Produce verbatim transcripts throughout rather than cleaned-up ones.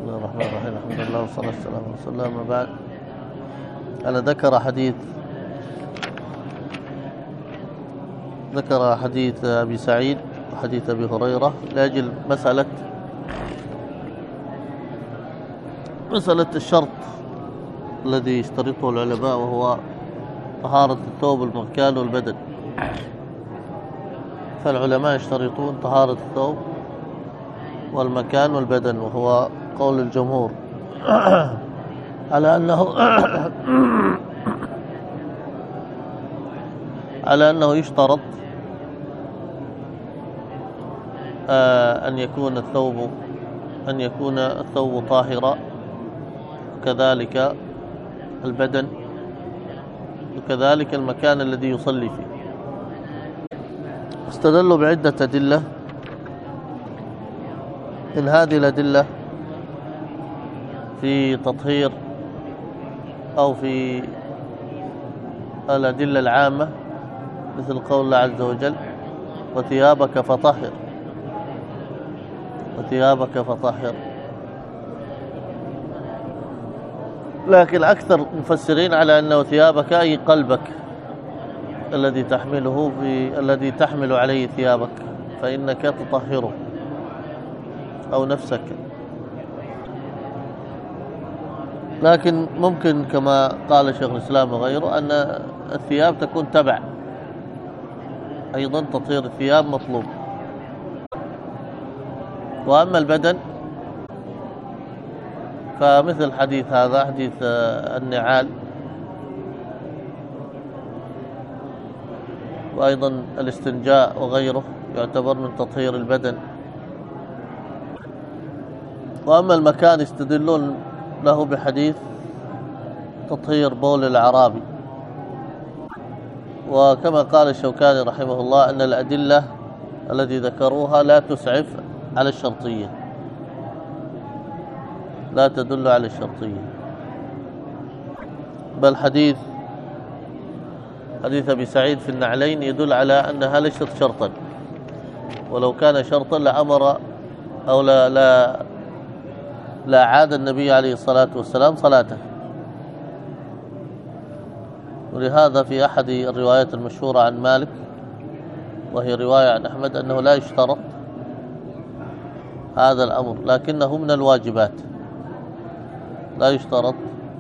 الله الرحمن الرحيم. الحمد لله والصلاة والسلام على رسول الله. أما بعد، أنا ذكر حديث ذكر حديث أبي سعيد وحديث أبي هريرة لأجل مسألة مسألة الشرط الذي يشترطه العلماء، وهو طهارة الثوب والمكان والبدن. فالعلماء يشترطون طهارة الثوب والمكان والبدن، وهو قول الجمهور على أنه على أنه يشترط أن يكون الثوب أن يكون الثوب طاهرا، وكذلك البدن، وكذلك المكان الذي يصلي فيه. استدلوا بعدة أدلة. من هذه الأدلة في تطهير أو في الأدلة العامة، مثل قول الله عز وجل: وثيابك فطهر وثيابك فطهر. لكن أكثر المفسرين على أنه ثيابك أي قلبك الذي تحمله في الذي تحمل عليه ثيابك، فإنك تطهره، أو نفسك. لكن ممكن كما قال شيخ الإسلام وغيره أن الثياب تكون تبع، أيضا تطهير الثياب مطلوب. وأما البدن فمثل حديث هذا، حديث النعال، وأيضا الاستنجاء وغيره يعتبر من تطهير البدن. وأما المكان يستدلون له بحديث تطهير بول الأعرابي. وكما قال الشوكاني رحمه الله أن الأدلة التي ذكروها لا تسعف على الشرطية، لا تدل على الشرطية، بل حديث حديث أبي سعيد في النعلين يدل على أنها ليست شرطا، ولو كان شرطا لأمر أو لا لا لا عاد النبي عليه الصلاة والسلام صلاته. ولهذا في أحد الروايات المشهورة عن مالك، وهي رواية عن أحمد، أنه لا يشترط هذا الأمر، لكنه من الواجبات. لا يشترط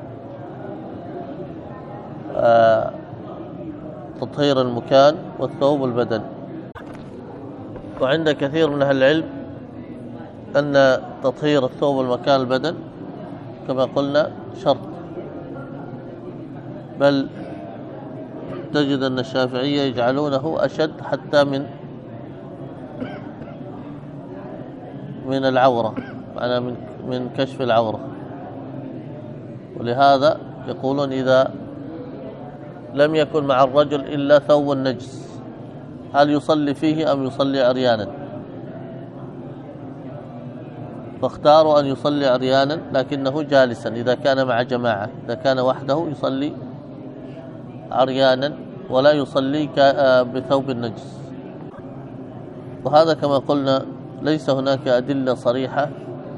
آه تطهير المكان والثوب والبدن. وعند كثير من أهل العلم أن تطهير الثوب والمكان والبدن كما قلنا شرط، بل تجد أن الشافعية يجعلونه أشد حتى من من العورة، معنى من من كشف العورة. ولهذا يقولون إذا لم يكن مع الرجل إلا ثوب نجس، هل يصلي فيه أم يصلي عريانا؟ فاختاروا أن يصلي عريانا، لكنه جالسا إذا كان مع جماعة. إذا كان وحده يصلي عريانا ولا يصلي بثوب النجس. وهذا كما قلنا ليس هناك أدلة صريحة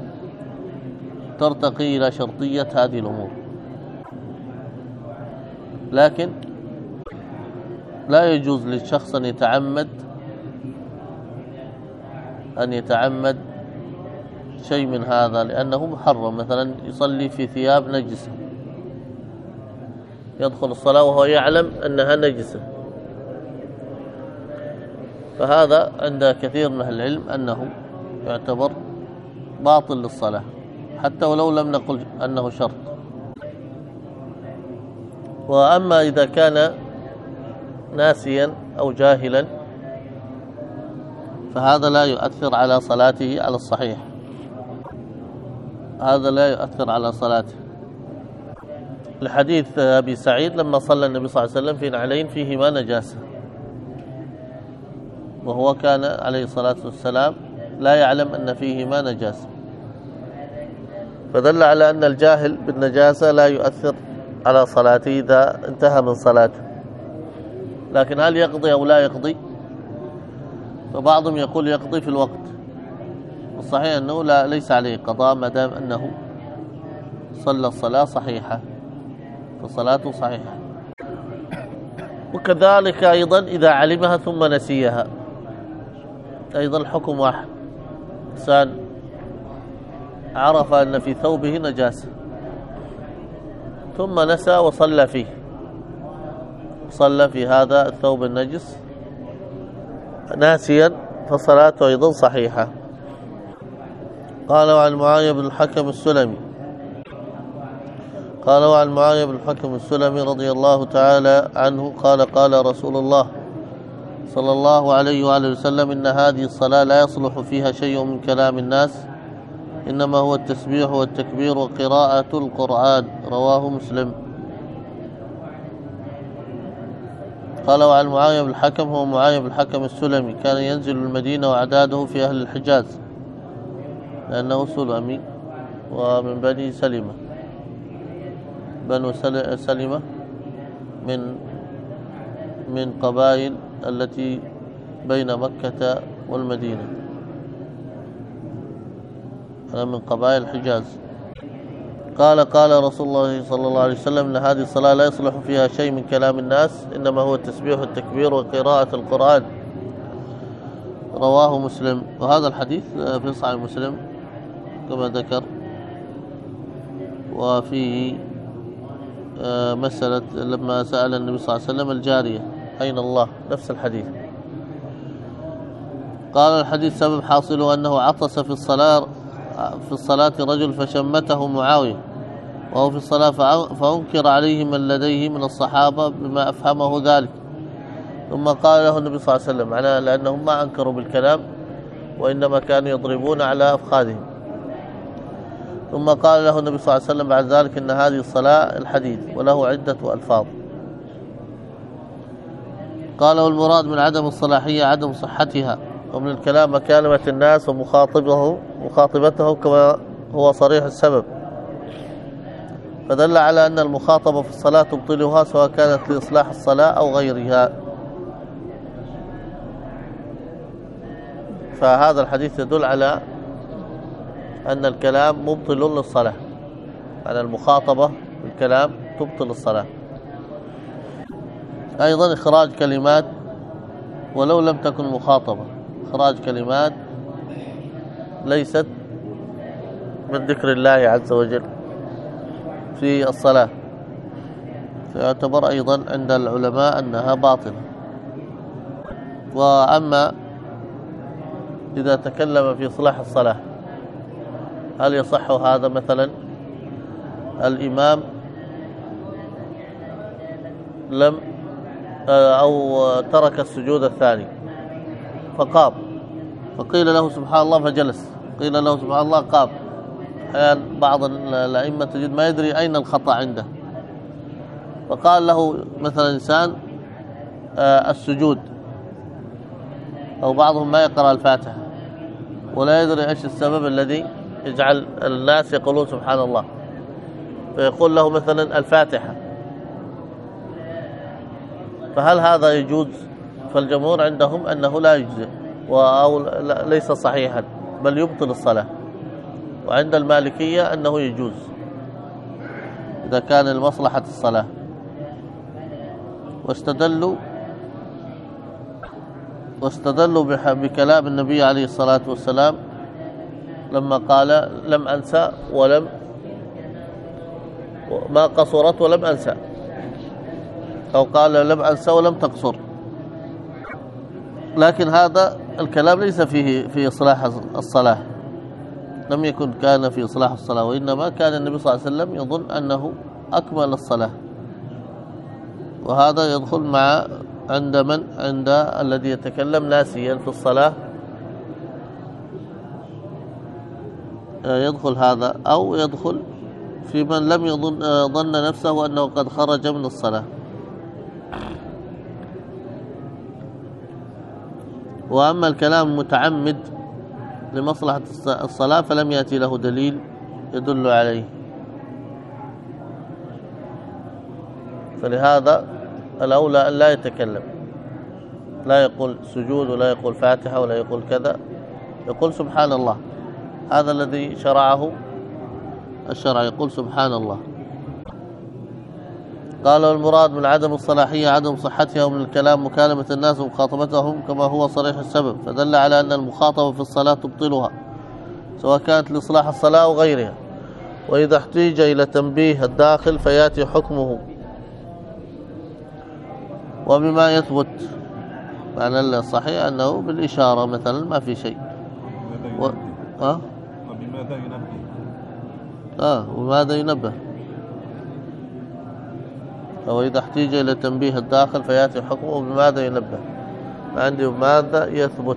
ترتقي إلى شرطية هذه الأمور، لكن لا يجوز للشخص أن يتعمد أن يتعمد شيء من هذا، لأنه محرم. مثلا يصلي في ثياب نجسة، يدخل الصلاة وهو يعلم أنها نجسة، فهذا عند كثير من أهل العلم أنه يعتبر باطل للصلاة، حتى ولو لم نقل أنه شرط. وأما إذا كان ناسيا أو جاهلا فهذا لا يؤثر على صلاته على الصحيح، هذا لا يؤثر على صلاته. لحديث أبي سعيد لما صلى النبي صلى الله عليه وسلم في نعلين فيهما نجاسة، وهو كان عليه الصلاة والسلام لا يعلم أن فيهما نجاسة، فدل على أن الجاهل بالنجاسة لا يؤثر على صلاته إذا انتهى من صلاته. لكن هل يقضي أو لا يقضي؟ فبعضهم يقول يقضي في الوقت، الصحيح أنه لا ليس عليه قضاء ما دام أنه صلى الصلاة صحيحة، فصلاته صحيحة. وكذلك أيضا إذا علمها ثم نسيها أيضا الحكم واحد. إنسان عرف أن في ثوبه نجاسة ثم نسى وصلى فيه، صلى في هذا الثوب النجس ناسيا، فصلاته أيضا صحيحة. قال وعن معاوية بن الحكم السلمي قال وعن معاوية بن الحكم السلمي رضي الله تعالى عنه قال قال رسول الله صلى الله عليه وآله وسلم إن هذه الصلاة لا يصلح فيها شيء من كلام الناس، إنما هو التسبيح والتكبير وقراءة القرآن. رواه مسلم. قال وعن معاوية بن الحكم، هو معاوية بن الحكم السلمي، كان ينزل المدينة وعداده في أهل الحجاز لأنه سلمي ومن بني سلمة. بنو سلمة من من قبائل التي بين مكة والمدينة، من قبائل الحجاز. قال قال رسول الله صلى الله عليه وسلم إن هذه الصلاة لا يصلح فيها شيء من كلام الناس، إنما هو التسبيح والتكبير وقراءة القرآن. رواه مسلم. وهذا الحديث في صحيح مسلم كما ذكر، وفيه مسألة لما سأل النبي صلى الله عليه وسلم الجارية أين الله، نفس الحديث. قال الحديث سبب حاصله أنه عطس في الصلاة في الصلاة رجل فشمته معاوية وهو في الصلاة، فأنكر عليه من لديه من الصحابة بما أفهمه ذلك، ثم قال له النبي صلى الله عليه وسلم، على لأنهم ما أنكروا بالكلام وإنما كانوا يضربون على أفخاذهم، ثم قال له النبي صلى الله عليه وسلم بعد ذلك إن هذه الصلاة الحديث وله عدة ألفاظ. قال والمراد من عدم الصلاحية عدم صحتها، ومن الكلام مكالمة الناس ومخاطبه مخاطبته كما هو صريح السبب، فدل على أن المخاطبة في الصلاة تبطلها سواء كانت لإصلاح الصلاة أو غيرها. فهذا الحديث يدل على أن الكلام مبطل للصلاة، على المخاطبة بالكلام تبطل الصلاة. أيضا إخراج كلمات ولو لم تكن مخاطبة، إخراج كلمات ليست من ذكر الله عز وجل في الصلاة فيعتبر أيضا عند العلماء أنها باطلة. وأما إذا تكلم في إصلاح الصلاة هل يصح هذا؟ مثلا الإمام لم أو ترك السجود الثاني فقام، فقيل له سبحان الله فجلس، قيل له سبحان الله قام. أحيانا بعض الأئمة تجد ما يدري أين الخطأ عنده، فقال له مثلا إنسان السجود، أو بعضهم ما يقرأ الفاتحة ولا يدري إيش السبب الذي يجعل الناس يقولون سبحان الله، فيقول له مثلا الفاتحة، فهل هذا يجوز؟ فالجمهور عندهم أنه لا يجزئ أو ليس صحيحا بل يبطل الصلاة، وعند المالكية أنه يجوز إذا كان لمصلحة الصلاة. واستدلوا واستدلوا بكلام النبي عليه الصلاة والسلام لما قال لم أنسى ولم ما قصرت ولم أنسى، أو قال لم أنسى ولم تقصر، لكن هذا الكلام ليس فيه في إصلاح الصلاة، لم يكن كان في إصلاح الصلاة، وإنما كان النبي صلى الله عليه وسلم يظن أنه أكمل الصلاة. وهذا يدخل مع عند من عند الذي يتكلم ناسيا في الصلاة، يدخل هذا، أو يدخل في من لم يظن ظن نفسه أنه قد خرج من الصلاة. وأما الكلام متعمد لمصلحة الصلاة فلم يأتي له دليل يدل عليه، فلهذا الأولى أن لا يتكلم، لا يقول سجود ولا يقول فاتحة ولا يقول كذا، يقول سبحان الله هذا الذي شرعه الشرع. يقول سبحان الله. قالوا المراد من عدم الصلاحية عدم صحتها ومن الكلام مكالمة الناس ومخاطبتهم كما هو صريح السبب، فدل على أن المخاطبة في الصلاة تبطلها سواء كانت لإصلاح الصلاة أو غيرها. وإذا احتيج إلى تنبيه الداخل فيأتي حكمه وبما يثبت. معنى الصحيح أنه بالإشارة مثلا ما في شيء. و... أه؟ وبماذا ينبه؟ آه وماذا ينبه؟ وإذا احتيج إلى تنبيه الداخل فيأتي حكمه بماذا ينبه. عندي بماذا يثبت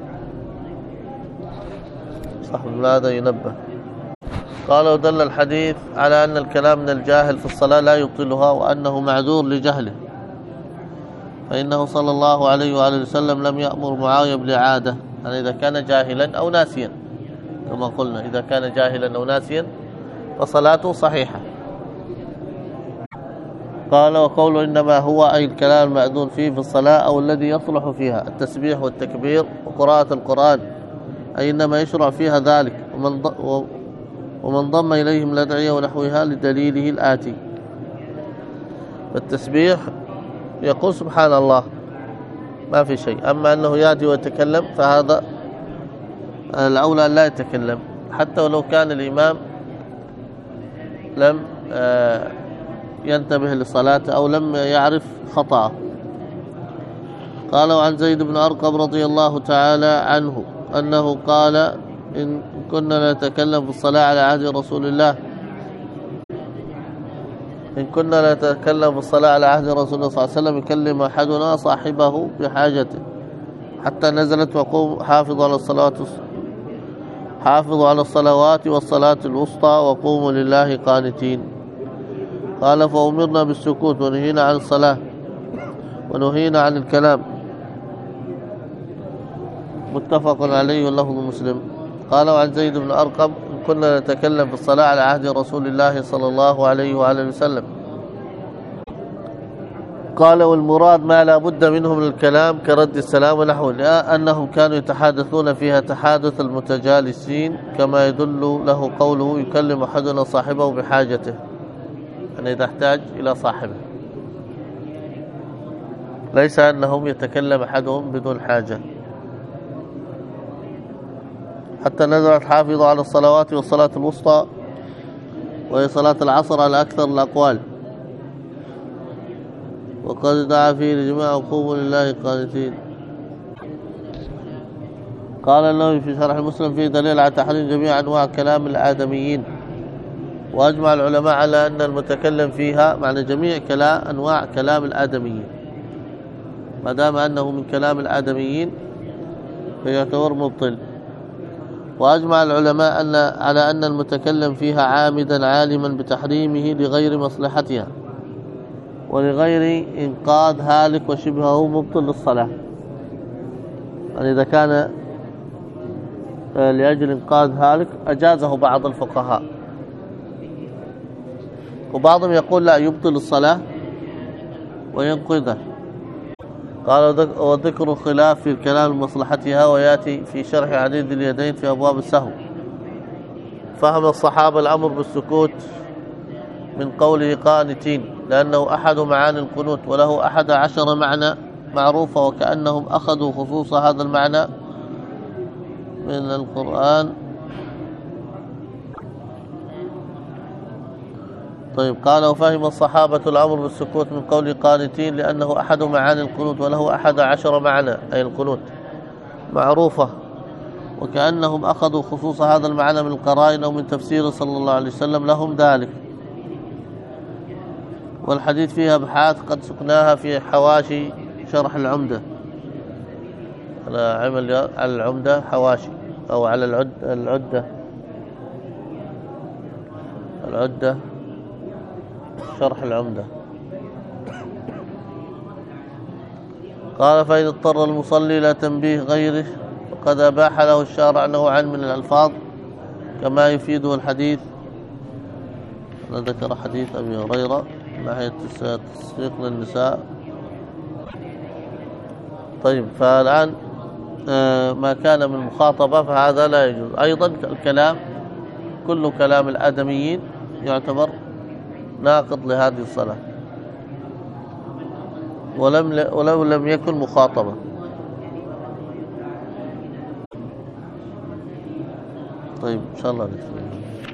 صح، بماذا ينبه. قال ودل الحديث على أن الكلام من الجاهل في الصلاة لا يبطلها وأنه معذور لجهله، فإنه صلى الله عليه وآله وسلم لم يأمر معاوية بالإعادة، يعني إذا كان جاهلا أو ناسيا كما قلنا، إذا كان جاهلا أو ناسيا فصلاته صحيحة. قال وقوله إنما هو أي الكلام المأذون فيه في الصلاة أو الذي يصلح فيها التسبيح والتكبير وقراءة القرآن، أي إنما يشرع فيها ذلك، ومن, ض... ومن ضم إليهم الأدعية ونحوها لدليله الآتي. فالتسبيح يقول سبحان الله ما في شيء، أما أنه يأتي ويتكلم فهذا الأولى لا يتكلم حتى ولو كان الإمام لم ينتبه لصلاته أو لم يعرف خطأه. قال وعن زيد بن أرقم رضي الله تعالى عنه أنه قال إن كنا نتكلم في الصلاة على عهد رسول الله إن كنا نتكلم في الصلاة على عهد رسول الله صلى الله عليه وسلم يكلم أحدنا صاحبه بحاجته حتى نزلت وقوم حافظوا على الصلوات حافظوا على الصلوات والصلاة الوسطى وقوموا لله قانتين. قال فأمرنا بالسكوت ونهينا عن الصلاة ونهينا عن الكلام. متفق عليه واللفظ مسلم. قال وعن زيد بن أرقم إن كنا نتكلم في الصلاة على عهد رسول الله صلى الله عليه وآله وسلم. قال والمراد ما لا بد منه من الكلام كرد السلام ونحوه، لأنهم كانوا يتحادثون فيها تحادث المتجالسين كما يدل له قوله يكلم أحدنا صاحبه بحاجته، يعني إذا احتاج إلى صاحبه، ليس أنهم يتكلم أحدهم بدون حاجة. حتى نزلت حافظوا على الصلوات والصلاة الوسطى وهي صلاة العصر على أكثر الأقوال، وقد دعا فيه لجماعة قوموا لله قانتين. قال النووي في شرح مسلم فيه دليل على تحريم جميع أنواع كلام الآدميين، وأجمع العلماء على أن المتكلم فيها معنى جميع كلام أنواع كلام الآدميين، ما دام أنه من كلام الآدميين فيعتبر مبطل. وأجمع العلماء أن على أن المتكلم فيها عامدا عالما بتحريمه لغير مصلحتها ولغير إنقاذ هالك وشبهه مبطل للصلاة، يعني إذا كان لأجل إنقاذ هالك أجازه بعض الفقهاء، وبعضهم يقول لا يبطل الصلاة وينقذه. قال وذكر الخلاف في الكلام لمصلحتها ويأتي في شرح عديد اليدين في أبواب السهو. فهم الصحابة الأمر بالسكوت من قوله قانتين لأنه أحد معاني القنوت وله أحد عشر معنى معروفة، وكأنهم أخذوا خصوص هذا المعنى من القرآن. طيب قال وفهم الصحابة الأمر بالسكوت من قول قانتين لأنه أحد معاني القنوت وله أحد عشر معنى أي القنوت معروفة، وكأنهم أخذوا خصوص هذا المعنى من القرائن أو من تفسير صلى الله عليه وسلم لهم ذلك. والحديث فيها أبحاث قد سقناها في حواشي شرح العمدة، على عمل على العمدة حواشي أو على العد العدة العدة شرح العمدة. قال فإذا اضطر المصلي إلى تنبيه غيره فقد أباح له الشارع نوعا من الألفاظ كما يفيده الحديث. ذكر حديث أبي هريرة من ناحية تصفيق للنساء. طيب فالآن ما كان من مخاطبة فهذا لا يجوز. أيضا الكلام كل كلام الآدميين يعتبر ناقض لهذه الصلاة ولم ولو لم يكن مخاطبة. طيب إن شاء الله نكتب.